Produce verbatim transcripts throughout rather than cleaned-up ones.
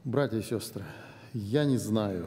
Братья и сестры, я не знаю,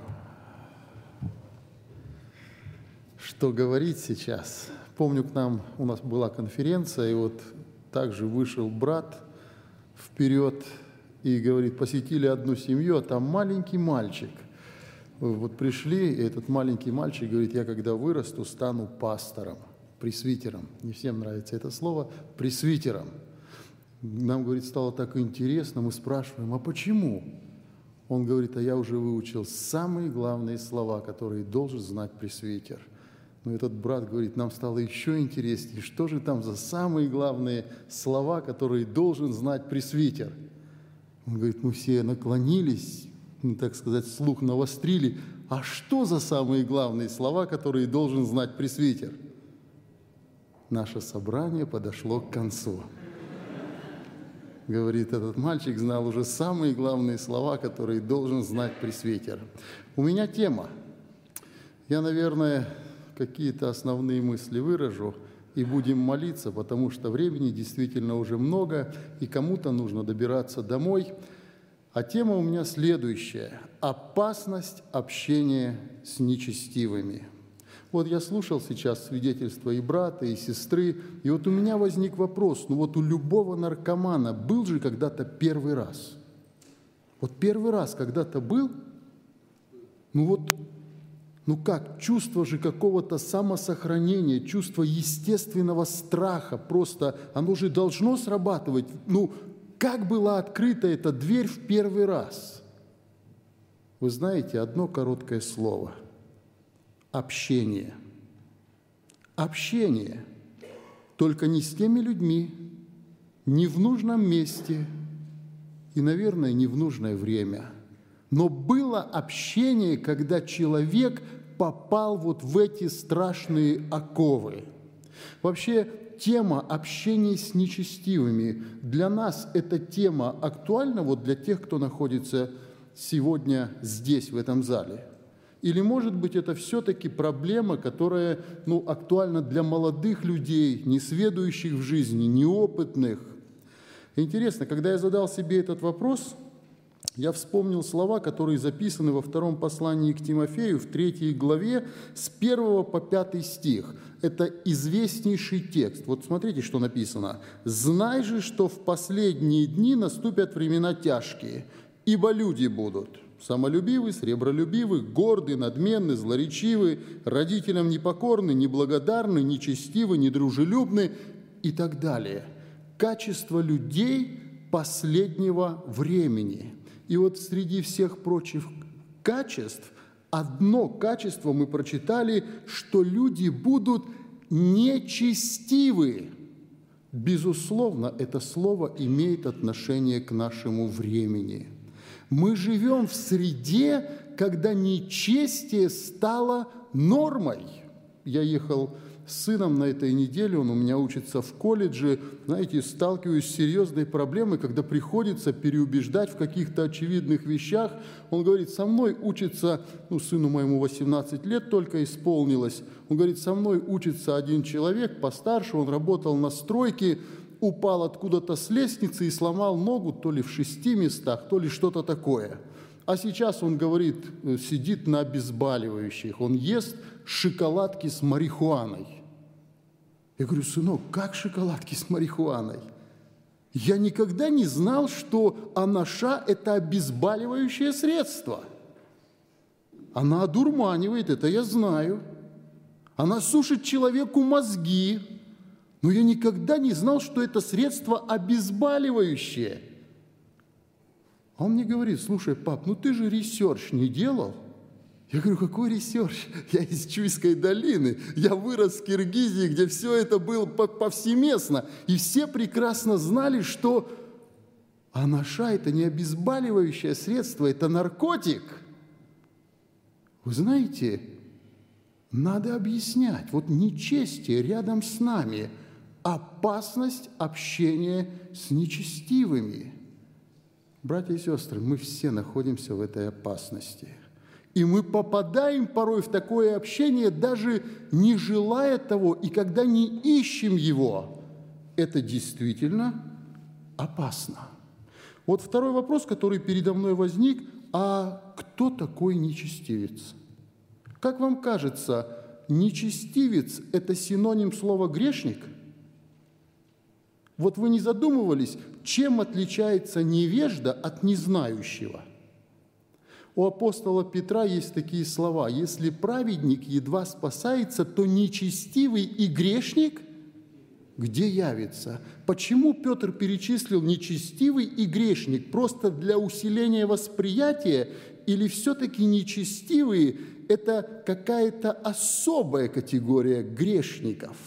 что говорить сейчас. Помню, к нам, у нас была конференция, и вот также вышел брат вперед и говорит, посетили одну семью, а там маленький мальчик. Вот пришли, и этот маленький мальчик говорит, я когда вырасту, стану пастором, пресвитером. Не всем нравится это слово, пресвитером. Нам, говорит, стало так интересно, мы спрашиваем, а почему? Он говорит, а я уже выучил самые главные слова, которые должен знать пресвитер. Но этот брат говорит, нам стало еще интереснее, что же там за самые главные слова, которые должен знать пресвитер? Он говорит, мы все наклонились, ну, так сказать, слух навострили. А что за самые главные слова, которые должен знать пресвитер? Наше собрание подошло к концу. Говорит, этот мальчик знал уже самые главные слова, которые должен знать пресвитер. У меня тема. Я, наверное, какие-то основные мысли выражу, и будем молиться, потому что времени действительно уже много, и кому-то нужно добираться домой. А тема у меня следующая – опасность общения с нечестивыми. Вот я слушал сейчас свидетельства и брата, и сестры, и вот у меня возник вопрос, ну вот у любого наркомана был же когда-то первый раз. Вот первый раз когда-то был, ну вот, ну как, чувство же какого-то самосохранения, чувство естественного страха, просто оно же должно срабатывать. Ну, как была открыта эта дверь в первый раз? Вы знаете, одно короткое слово – общение. Общение. Только не с теми людьми, не в нужном месте и, наверное, не в нужное время. Но было общение, когда человек попал вот в эти страшные оковы. Вообще, тема общения с нечестивыми для нас эта тема актуальна вот для тех, кто находится сегодня здесь, в этом зале. Или, может быть, это все-таки проблема, которая ну, актуальна для молодых людей, несведущих в жизни, неопытных. Интересно, когда я задал себе этот вопрос, я вспомнил слова, которые записаны во втором послании к Тимофею, в третьей главе, с первого по пятый стих. Это известнейший текст. Вот смотрите, что написано. «Знай же, что в последние дни наступят времена тяжкие, ибо люди будут». Самолюбивы, сребролюбивы, горды, надменны, злоречивы, родителям непокорны, неблагодарны, нечестивы, недружелюбны и так далее. Качество людей последнего времени. И вот среди всех прочих качеств, одно качество мы прочитали, что люди будут нечестивы. Безусловно, это слово имеет отношение к нашему времени. Мы живем в среде, когда нечестие стало нормой. Я ехал с сыном на этой неделе, он у меня учится в колледже. Знаете, сталкиваюсь с серьезной проблемой, когда приходится переубеждать в каких-то очевидных вещах. Он говорит, со мной учится, ну, сыну моему восемнадцать лет только исполнилось. Он говорит, со мной учится один человек постарше, он работал на стройке, упал откуда-то с лестницы и сломал ногу то ли в шести местах, то ли что-то такое. А сейчас, он говорит, сидит на обезболивающих, он ест шоколадки с марихуаной. Я говорю, сынок, как шоколадки с марихуаной? Я никогда не знал, что анаша – это обезболивающее средство. Она одурманивает, это я знаю. Она сушит человеку мозги. Но я никогда не знал, что это средство обезболивающее. А он мне говорит, слушай, пап, ну ты же ресерч не делал? Я говорю, какой ресерч? Я из Чуйской долины, я вырос в Киргизии, где все это было повсеместно. И все прекрасно знали, что анаша – это не обезболивающее средство, это наркотик. Вы знаете, надо объяснять, вот нечестие рядом с нами – опасность общения с нечестивыми. Братья и сестры, мы все находимся в этой опасности. И мы попадаем порой в такое общение, даже не желая того, и когда не ищем его. Это действительно опасно. Вот второй вопрос, который передо мной возник, а кто такой нечестивец? Как вам кажется, нечестивец – это синоним слова «грешник»? Вот вы не задумывались, чем отличается невежда от незнающего? У апостола Петра есть такие слова: «Если праведник едва спасается, то нечестивый и грешник где явится?» Почему Петр перечислил нечестивый и грешник? Просто для усиления восприятия? Или все-таки нечестивые – это какая-то особая категория грешников?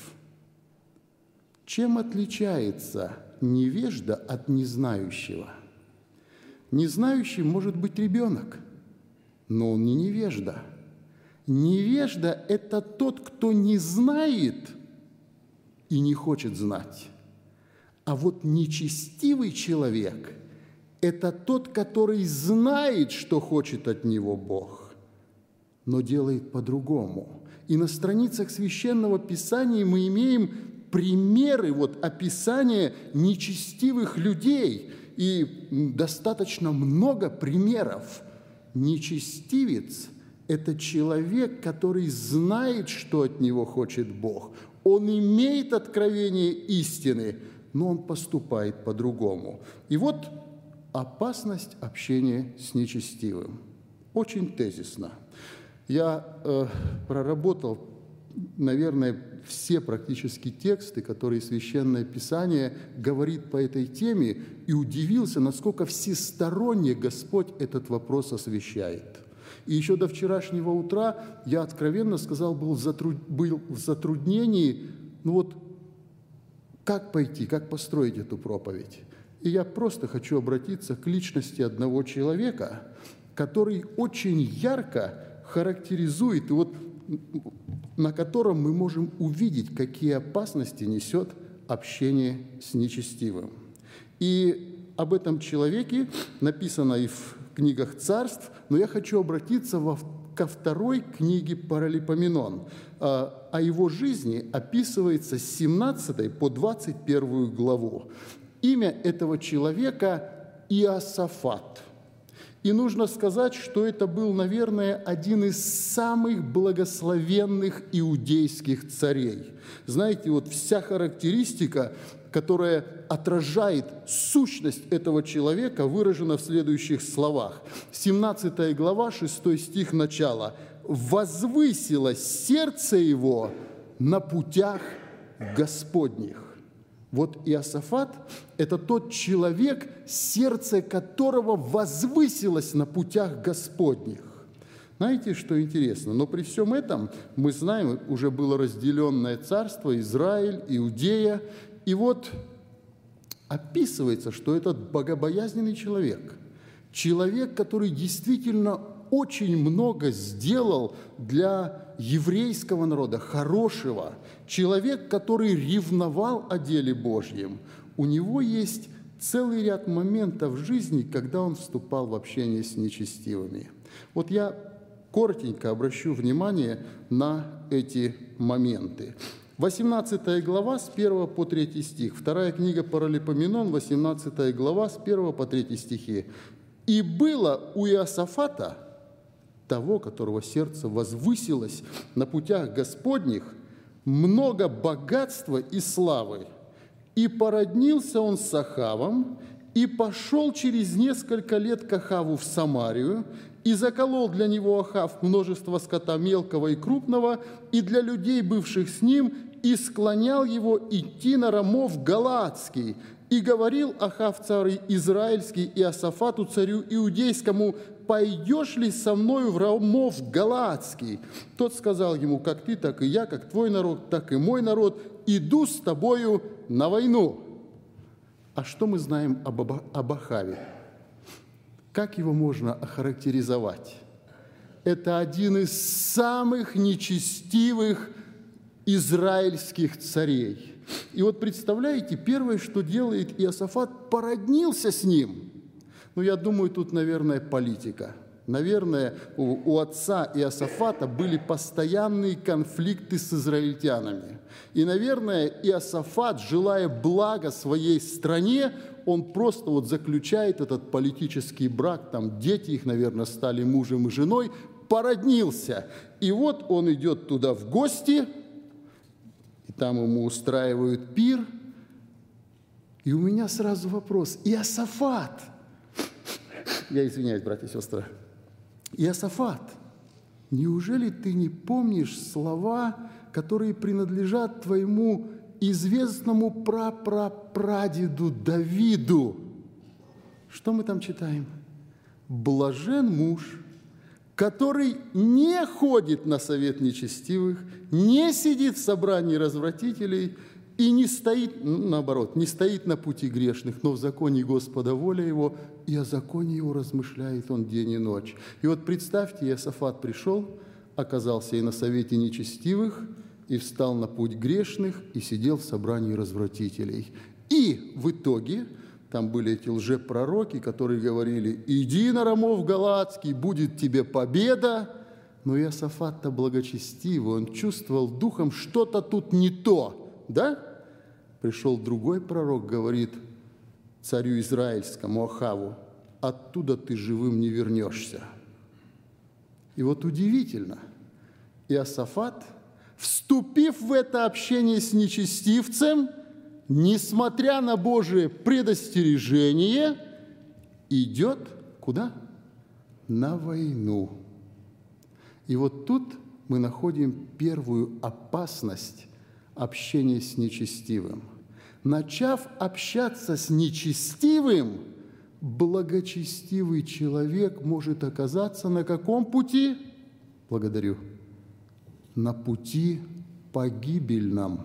Чем отличается невежда от незнающего? Незнающий может быть ребенок, но он не невежда. Невежда – это тот, кто не знает и не хочет знать. А вот нечестивый человек – это тот, который знает, что хочет от него Бог, но делает по-другому. И на страницах Священного Писания мы имеем примеры вот описания нечестивых людей, и достаточно много примеров. Нечестивец – это человек, который знает, что от него хочет Бог. Он имеет откровение истины, но он поступает по-другому. И вот опасность общения с нечестивым. Очень тезисно. Я э, проработал, наверное, все практически тексты, которые Священное Писание говорит по этой теме, и удивился, насколько всесторонне Господь этот вопрос освещает. И еще до вчерашнего утра я, откровенно сказал, был в, затруд... был в затруднении, ну вот, как пойти, как построить эту проповедь. И я просто хочу обратиться к личности одного человека, который очень ярко характеризует, и вот на котором мы можем увидеть, какие опасности несет общение с нечестивым. И об этом человеке написано и в книгах царств, но я хочу обратиться во, ко второй книге Паралипоменон. О его жизни описывается с семнадцатой по двадцать первую главу. Имя этого человека – Иосафат. И нужно сказать, что это был, наверное, один из самых благословенных иудейских царей. Знаете, вот вся характеристика, которая отражает сущность этого человека, выражена в следующих словах. семнадцатая глава, шестой стих, начало. «Возвысилось сердце его на путях Господних». Вот Иосафат – это тот человек, сердце которого возвысилось на путях Господних. Знаете, что интересно? Но при всем этом, мы знаем, уже было разделенное царство, Израиль, Иудея. И вот описывается, что этот богобоязненный человек, человек, который действительно очень много сделал для еврейского народа, хорошего, человек, который ревновал о деле Божьем, у него есть целый ряд моментов в жизни, когда он вступал в общение с нечестивыми. Вот я коротенько обращу внимание на эти моменты. восемнадцатая глава с первого по третий стих. Вторая книга Паралипоменон, восемнадцатая глава с первого по третий стихи. «И было у Иосафата, того, которого сердце возвысилось на путях Господних, много богатства и славы. И породнился он с Ахавом, и пошел через несколько лет к Ахаву в Самарию, и заколол для него Ахав множество скота мелкого и крупного, и для людей, бывших с ним, и склонял его идти на Рамов Галаадский. И говорил Ахав царь израильский Иосафату царю иудейскому: пойдешь ли со мною в Рамов Галаадский? Тот сказал ему: как ты, так и я, как твой народ, так и мой народ, иду с тобою на войну». А что мы знаем об, об Ахаве? Как его можно охарактеризовать? Это один из самых нечестивых израильских царей. И вот представляете, первое, что делает Иосафат, породнился с ним. Ну, я думаю, тут, наверное, политика. Наверное, у, у отца Иосафата были постоянные конфликты с израильтянами. И, наверное, Иосафат, желая блага своей стране, он просто вот заключает этот политический брак, там дети их, наверное, стали мужем и женой, породнился. И вот он идет туда в гости, и там ему устраивают пир. И у меня сразу вопрос: Иосафат! Я извиняюсь, братья и сестры. Иосафат, неужели ты не помнишь слова, которые принадлежат твоему известному прапрапрадеду Давиду? Что мы там читаем? «Блажен муж, который не ходит на совет нечестивых, не сидит в собрании развратителей и не стоит, наоборот, не стоит на пути грешных, но в законе Господа воля его, и о законе его размышляет он день и ночь». И вот представьте, Иосафат пришел, оказался и на совете нечестивых, и встал на путь грешных, и сидел в собрании развратителей. И в итоге там были эти лжепророки, которые говорили: «Иди на Рамов Галатский, будет тебе победа». Но Иосафат-то благочестивый, он чувствовал духом, что-то тут не то, да? Пришел другой пророк, говорит царю израильскому Ахаву: «Оттуда ты живым не вернешься». И вот удивительно, Иосафат, вступив в это общение с нечестивцем, несмотря на Божие предостережение, идет куда? На войну. И вот тут мы находим первую опасность общения с нечестивым. Начав общаться с нечестивым, благочестивый человек может оказаться на каком пути? Благодарю. На пути погибельном.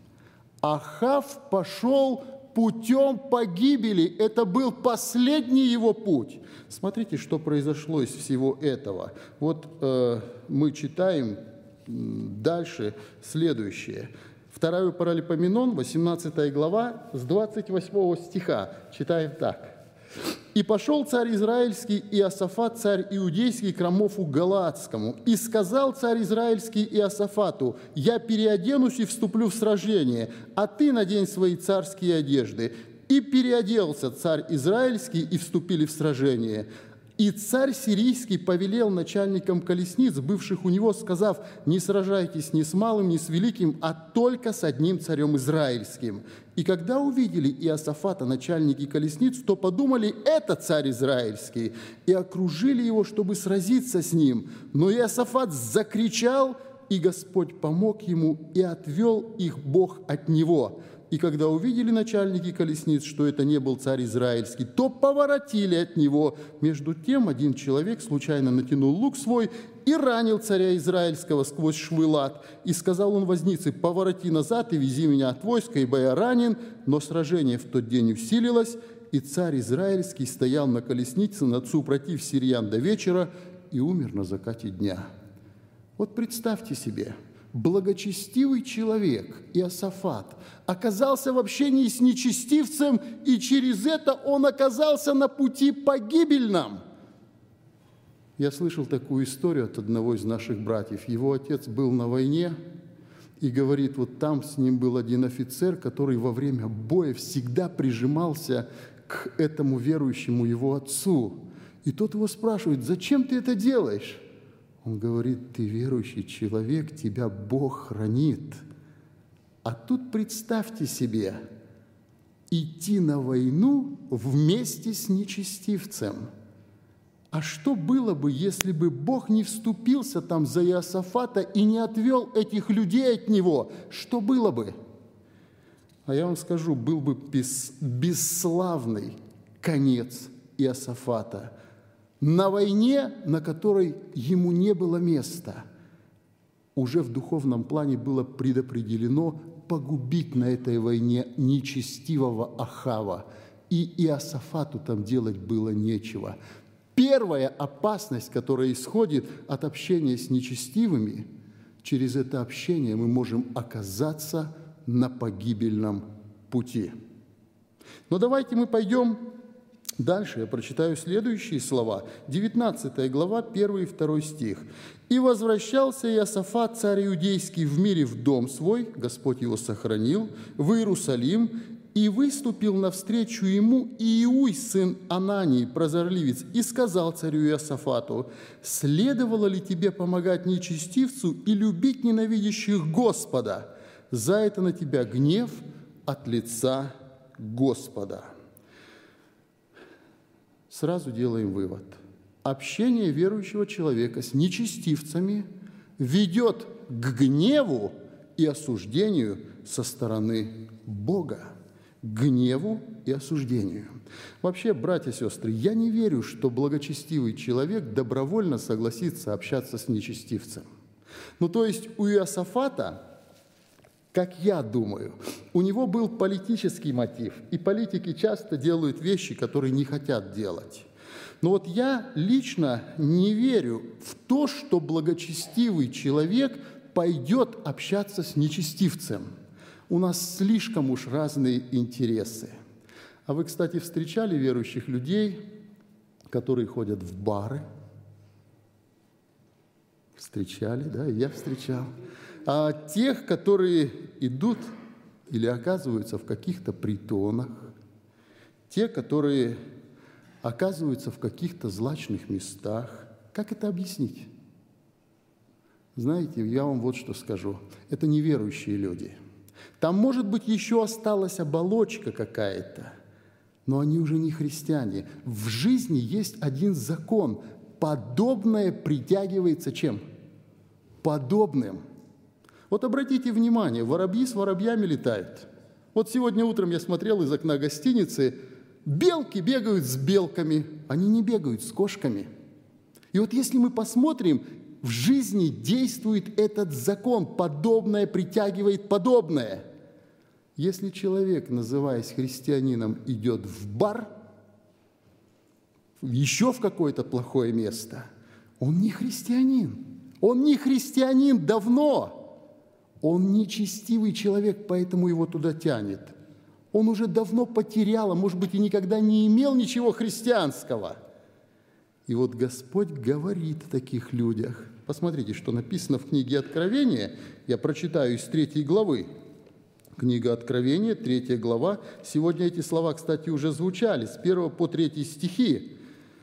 Ахав пошел путем погибели. Это был последний его путь. Смотрите, что произошло из всего этого. Вот э, мы читаем дальше следующее. Вторая Паралипоменон, восемнадцатая глава, с двадцать восьмого стиха. Читаем так. «И пошел царь израильский Иосафат, царь иудейский, к Рамофу Галаадскому. И сказал царь израильский Иосафату: я переоденусь и вступлю в сражение, а ты надень свои царские одежды. И переоделся царь израильский, и вступили в сражение. И царь сирийский повелел начальникам колесниц, бывших у него, сказав: не сражайтесь ни с малым, ни с великим, а только с одним царем израильским. И когда увидели Иосафата начальники колесниц, то подумали: это царь израильский, и окружили его, чтобы сразиться с ним. Но Иосафат закричал, и Господь помог ему, и отвел их Бог от него. И когда увидели начальники колесниц, что это не был царь израильский, то поворотили от него. Между тем один человек случайно натянул лук свой и ранил царя израильского сквозь швы лад. И сказал он вознице: повороти назад и вези меня от войска, ибо я ранен. Но сражение в тот день усилилось, и царь израильский стоял на колеснице над супротив сириян до вечера и умер на закате дня». Вот представьте себе, благочестивый человек Иосафат оказался в общении с нечестивцем, и через это он оказался на пути погибельном. Я слышал такую историю от одного из наших братьев. Его отец был на войне, и говорит, вот там с ним был один офицер, который во время боя всегда прижимался к этому верующему его отцу. И тот его спрашивает: зачем ты это делаешь? Он говорит: ты верующий человек, тебя Бог хранит. А тут представьте себе, идти на войну вместе с нечестивцем. А что было бы, если бы Бог не вступился там за Иосафата и не отвел этих людей от него? Что было бы? А я вам скажу, был бы бес, бесславный конец Иосафата на войне, на которой ему не было места. Уже в духовном плане было предопределено погубить на этой войне нечестивого Ахава, и Иосафату там делать было нечего. Первая опасность, которая исходит от общения с нечестивыми, через это общение мы можем оказаться на погибельном пути. Но давайте мы пойдем Дальше я прочитаю следующие слова. девятнадцатая глава, первый и второй стих. «И возвращался Иосафат, царь иудейский, в мире в дом свой, Господь его сохранил, в Иерусалим, и выступил навстречу ему Иуй, сын Анании, прозорливец, и сказал царю Иосафату: следовало ли тебе помогать нечестивцу и любить ненавидящих Господа? За это на тебя гнев от лица Господа». Сразу делаем вывод. Общение верующего человека с нечестивцами ведет к гневу и осуждению со стороны Бога. К гневу и осуждению. Вообще, братья и сестры, я не верю, что благочестивый человек добровольно согласится общаться с нечестивцем. Ну, то есть у Иосафата, как я думаю, у него был политический мотив, и политики часто делают вещи, которые не хотят делать. Но вот я лично не верю в то, что благочестивый человек пойдет общаться с нечестивцем. У нас слишком уж разные интересы. А вы, кстати, встречали верующих людей, которые ходят в бары? Встречали, да, я встречал. А тех, которые идут или оказываются в каких-то притонах, те, которые оказываются в каких-то злачных местах. Как это объяснить? Знаете, я вам вот что скажу. Это неверующие люди. Там, может быть, еще осталась оболочка какая-то, но они уже не христиане. В жизни есть один закон. Подобное притягивается чем? Подобным. Вот обратите внимание, воробьи с воробьями летают. Вот сегодня утром я смотрел из окна гостиницы, белки бегают с белками, они не бегают с кошками. И вот если мы посмотрим, в жизни действует этот закон, подобное притягивает подобное. Если человек, называясь христианином, идет в бар, еще в какое-то плохое место, он не христианин. Он не христианин давно. Он нечестивый человек, поэтому его туда тянет. Он уже давно потерял, а может быть и никогда не имел ничего христианского. И вот Господь говорит о таких людях. Посмотрите, что написано в книге Откровения. Я прочитаю из третьей главы. Книга Откровения, третья глава. Сегодня эти слова, кстати, уже звучали, с первого по третий стихи.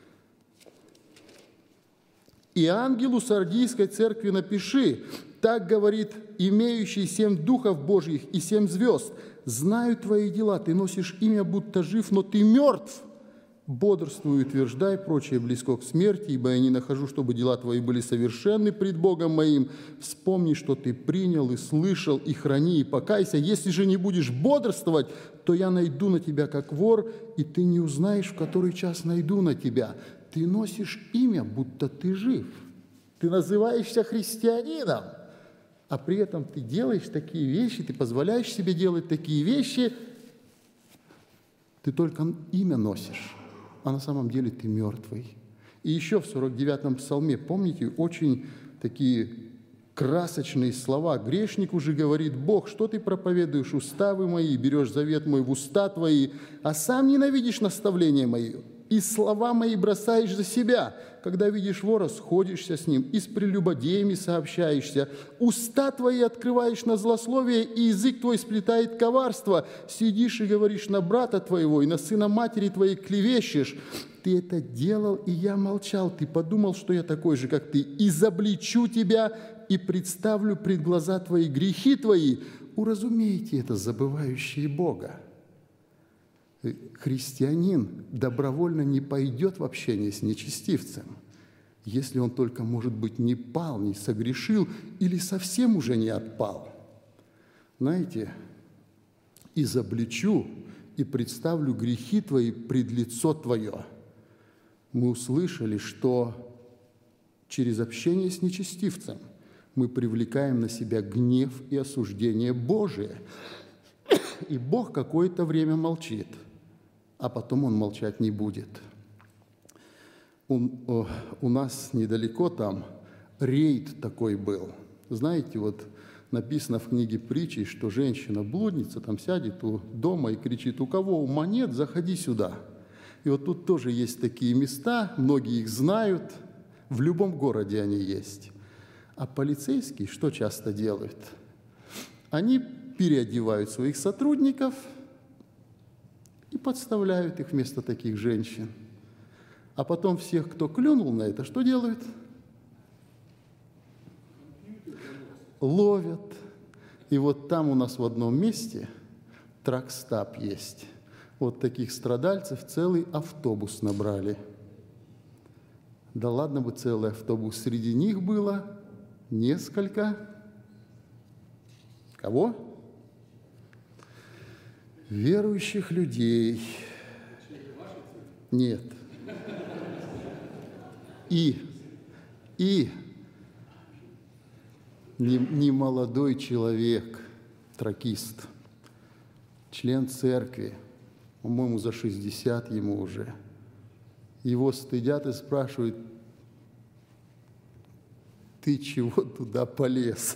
«И ангелу Сардийской церкви напиши, так говорит имеющий семь духов Божьих и семь звезд. Знаю твои дела, ты носишь имя, будто жив, но ты мертв. Бодрствуй, утверждай, прочее близко к смерти, ибо я не нахожу, чтобы дела твои были совершенны пред Богом моим. Вспомни, что ты принял и слышал, и храни, и покайся. Если же не будешь бодрствовать, то я найду на тебя как вор, и ты не узнаешь, в который час найду на тебя. Ты носишь имя, будто ты жив. Ты называешься христианином, а при этом ты делаешь такие вещи, ты позволяешь себе делать такие вещи, ты только имя носишь, а на самом деле ты мертвый. И еще в сорок девятом псалме, помните, очень такие красочные слова. «Грешник уже говорит: Бог, что ты проповедуешь уставы мои, берешь завет мой в уста твои, а сам ненавидишь наставления мои, и слова мои бросаешь за себя. Когда видишь вора, сходишься с ним, и с прелюбодеями сообщаешься. Уста твои открываешь на злословие, и язык твой сплетает коварство. Сидишь и говоришь на брата твоего, и на сына матери твоей клевещешь. Ты это делал, и я молчал. Ты подумал, что я такой же, как ты. Изобличу тебя и представлю пред глаза твои грехи твои. Уразумейте это, забывающие Бога». Христианин добровольно не пойдет в общение с нечестивцем, если он только, может быть, не пал, не согрешил или совсем уже не отпал. Знаете, «изобличу и представлю грехи твои пред лицо твое». Мы услышали, что через общение с нечестивцем мы привлекаем на себя гнев и осуждение Божие. И Бог какое-то время молчит, а потом Он молчать не будет. У, у нас недалеко там рейд такой был. Знаете, вот написано в книге Притчи, что женщина-блудница там сядет у дома и кричит: «У кого монет, заходи сюда». И вот тут тоже есть такие места, многие их знают, в любом городе они есть. А полицейские что часто делают? Они переодевают своих сотрудников и подставляют их вместо таких женщин. А потом всех, кто клюнул на это, что делают? Ловят. И вот там у нас в одном месте тракстап есть. Вот таких страдальцев целый автобус набрали. Да ладно бы целый автобус. Среди них было несколько... Кого? Верующих людей. Нет. И, и не, не молодой человек, тракист, член церкви, по-моему, за шестьдесят ему уже. Его стыдят и спрашивают: ты чего туда полез?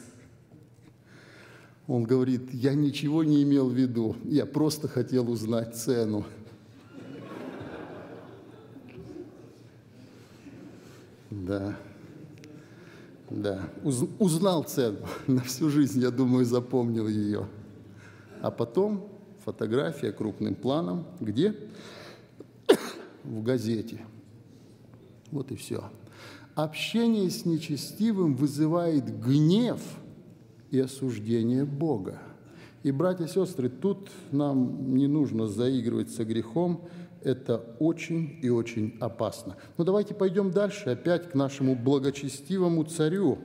Он говорит: я ничего не имел в виду, я просто хотел узнать цену. Да, да, Уз, узнал цену, на всю жизнь, я думаю, запомнил ее. А потом фотография крупным планом, где? В газете. Вот и все. Общение с нечестивым вызывает гнев и осуждение Бога. И, братья и сестры, тут нам не нужно заигрывать со грехом, это очень и очень опасно. Но давайте пойдем дальше, опять к нашему благочестивому царю.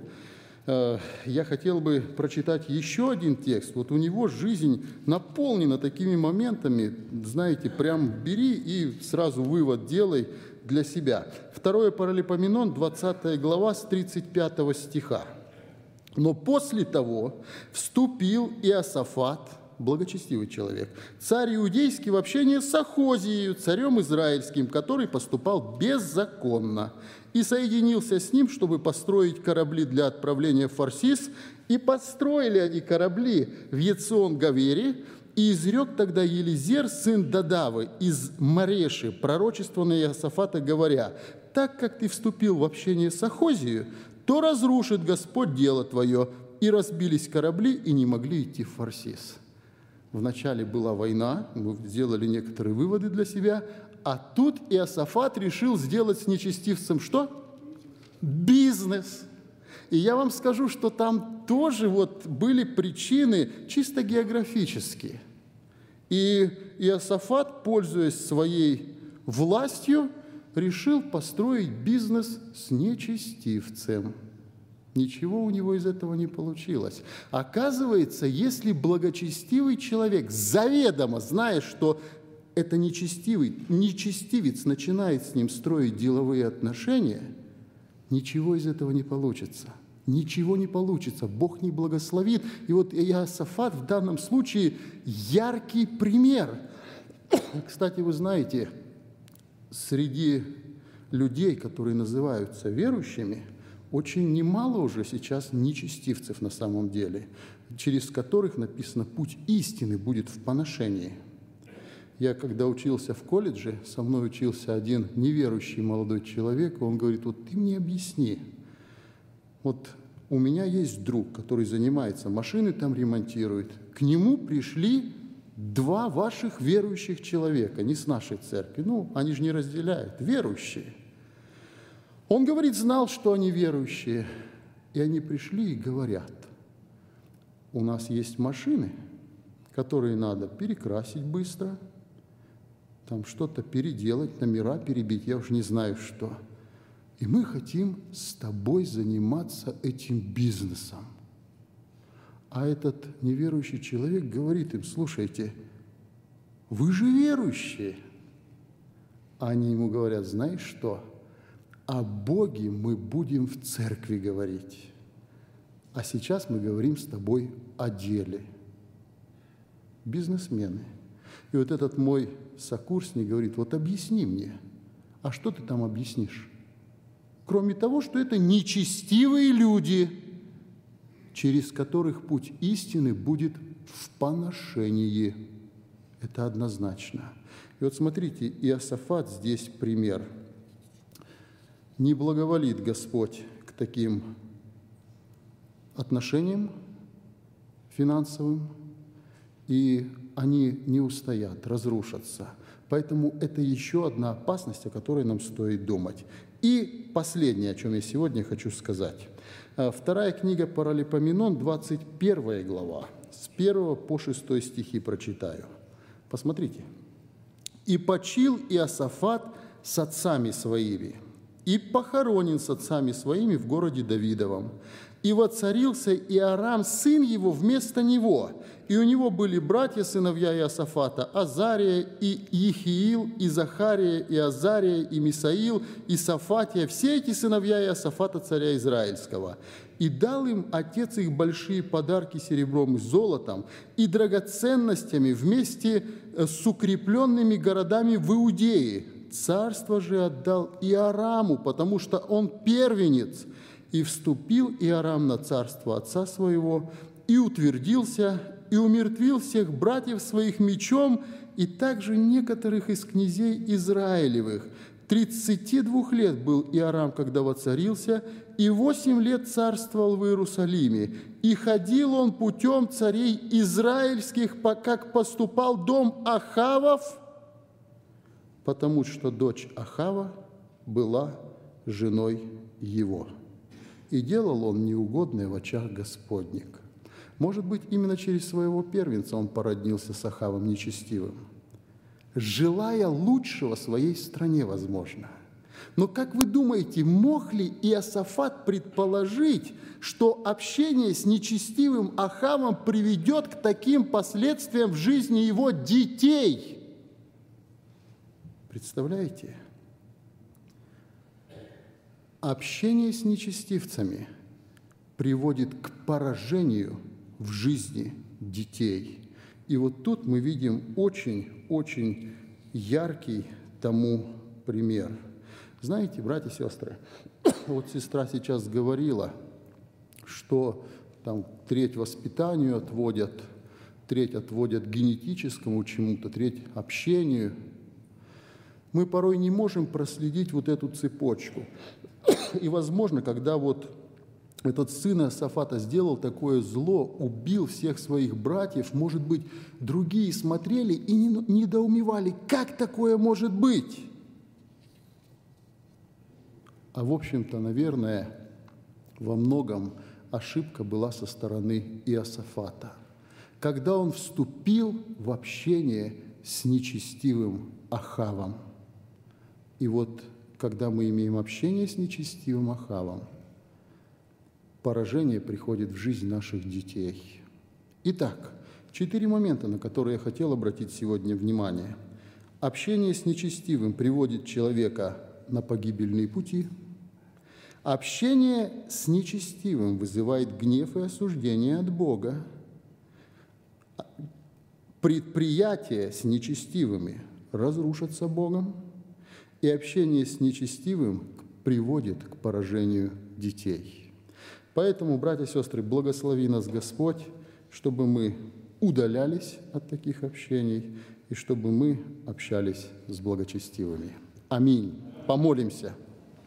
Я хотел бы прочитать еще один текст. Вот у него жизнь наполнена такими моментами, знаете, прям бери и сразу вывод делай для себя. Второе Паралипоменон, двадцатая глава, с тридцать пятого стиха. «Но после того вступил Иосафат, благочестивый человек, царь иудейский, в общение с Ахозией, царем израильским, который поступал беззаконно, и соединился с ним, чтобы построить корабли для отправления в Фарсис, и построили они корабли в Ецион-Гавере, и изрек тогда Елизер, сын Дадавы, из Мареши, пророчество на Иосафата, говоря: так как ты вступил в общение с Ахозией, то разрушит Господь дело твое. И разбились корабли, и не могли идти в Фарсис». Вначале была война, мы сделали некоторые выводы для себя, а тут Иосафат решил сделать с нечестивцем что? Бизнес. И я вам скажу, что там тоже вот были причины чисто географические. И Иосафат, пользуясь своей властью, решил построить бизнес с нечестивцем. Ничего у него из этого не получилось. Оказывается, если благочестивый человек, заведомо зная, что это нечестивый, нечестивец начинает с ним строить деловые отношения, ничего из этого не получится. Ничего не получится, Бог не благословит. И вот Иосафат в данном случае яркий пример. Кстати, вы знаете, среди людей, которые называются верующими, очень немало уже сейчас нечестивцев на самом деле, через которых написано: путь истины будет в поношении. Я когда учился в колледже, со мной учился один неверующий молодой человек, и он говорит: вот ты мне объясни, вот у меня есть друг, который занимается, машины там ремонтирует, к нему пришли два ваших верующих человека, не с нашей церкви, ну, они же не разделяют, верующие. Он, говорит, знал, что они верующие, и они пришли и говорят: у нас есть машины, которые надо перекрасить быстро, там что-то переделать, номера перебить, я уж не знаю что. И мы хотим с тобой заниматься этим бизнесом. А этот неверующий человек говорит им: слушайте, вы же верующие. А они ему говорят: знаешь что? О Боге мы будем в церкви говорить, а сейчас мы говорим с тобой о деле. Бизнесмены. И вот этот мой сокурсник говорит: вот объясни мне, а что ты там объяснишь? Кроме того, что это нечестивые люди, через которых путь истины будет в поношении. Это однозначно. И вот смотрите, Иосафат здесь пример. Не благоволит Господь к таким отношениям финансовым, и они не устоят, разрушатся. Поэтому это еще одна опасность, о которой нам стоит думать. И последнее, о чем я сегодня хочу сказать. Вторая книга Паралипоменон, двадцать первая глава, с первого по шестой стихи прочитаю. Посмотрите. «И почил Иосафат с отцами своими, и похоронен с отцами своими в городе Давидовом. И воцарился Иорам, сын его, вместо него. И у него были братья, сыновья Иосафата, Азария, и Ехиил, и Захария, и Азария, и Мисаил, и Сафатия, все эти сыновья Иосафата, царя Израильского. И дал им отец их большие подарки серебром и золотом, и драгоценностями вместе с укрепленными городами в Иудее. Царство же отдал Иораму, потому что он первенец. И вступил Иорам на царство отца своего, и утвердился, и умертвил всех братьев своих мечом, и также некоторых из князей Израилевых. Тридцати двух лет был Иорам, когда воцарился, и восемь лет царствовал в Иерусалиме. И ходил он путем царей израильских, как поступал дом Ахавов, потому что дочь Ахава была женой его. И делал он неугодное в очах Господних». Может быть, именно через своего первенца он породнился с Ахавом нечестивым, желая лучшего своей стране, возможно. Но как вы думаете, мог ли Иосафат предположить, что общение с нечестивым Ахавом приведет к таким последствиям в жизни его детей? Представляете? Общение с нечестивцами приводит к поражению в жизни детей. И вот тут мы видим очень-очень яркий тому пример. Знаете, братья и сестры, вот сестра сейчас говорила, что там треть воспитанию отводят, треть отводят генетическому чему-то, треть общению. Мы порой не можем проследить вот эту цепочку. И, возможно, когда вот этот сын Иосафата сделал такое зло, убил всех своих братьев, может быть, другие смотрели и недоумевали, как такое может быть? А, в общем-то, наверное, во многом ошибка была со стороны Иосафата, когда он вступил в общение с нечестивым Ахавом. И вот, когда мы имеем общение с нечестивым Ахавом, поражение приходит в жизнь наших детей. Итак, четыре момента, на которые я хотел обратить сегодня внимание. Общение с нечестивым приводит человека на погибельные пути. Общение с нечестивым вызывает гнев и осуждение от Бога. Предприятия с нечестивыми разрушатся Богом. И общение с нечестивым приводит к поражению детей. Поэтому, братья и сестры, благослови нас Господь, чтобы мы удалялись от таких общений и чтобы мы общались с благочестивыми. Аминь. Помолимся.